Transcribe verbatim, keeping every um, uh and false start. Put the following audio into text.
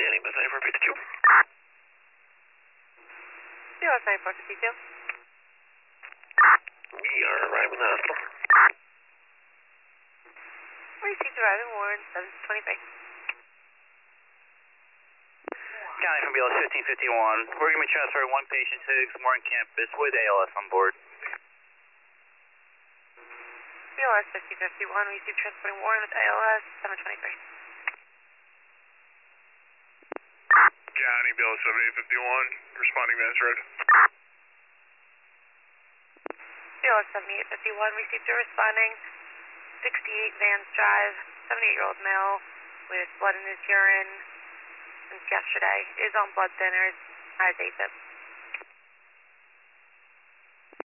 Danny, Bus ninety-four fifty-two. B L S ninety-four fifty-two. We are arriving at the hospital. Received arriving Warren, seven twenty-three. County from B L S fifteen fifty-one. We're going to be transferring one patient to Morgan campus with A L S on board. B L S fifteen fifty-one, received transporting Warren with A L S, seven twenty-three. County, B L S seventy-eight fifty-one, responding Vance Road. B L S seventy-eight fifty-one, received a responding sixty-eight Vans Drive, seventy-eight-year-old male with blood in his urine since yesterday. Is on blood thinners, has A Fib.